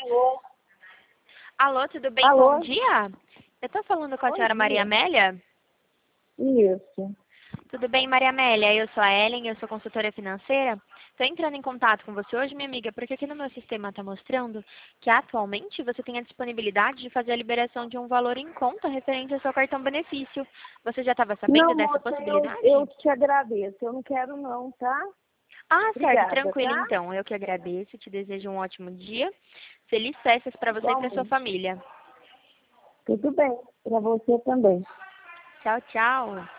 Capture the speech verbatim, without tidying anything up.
Alô? Alô, tudo bem? Alô? Bom dia. Eu estou falando com a Bom senhora dia. Maria Amélia? Isso. Tudo bem, Maria Amélia? Eu sou a Ellen, eu sou consultora financeira. Estou entrando em contato com você hoje, minha amiga, porque aqui no meu sistema está mostrando que atualmente você tem a disponibilidade de fazer a liberação de um valor em conta referente ao seu cartão benefício. Você já estava sabendo Não, dessa moça, eu, possibilidade? eu te agradeço. Eu não quero não, tá? Ah, certo, Obrigada, tranquilo tá? então. Eu que agradeço, te desejo um ótimo dia. Feliz festas para você e para sua Igualmente. família. Tudo bem. Para você também. Tchau, tchau.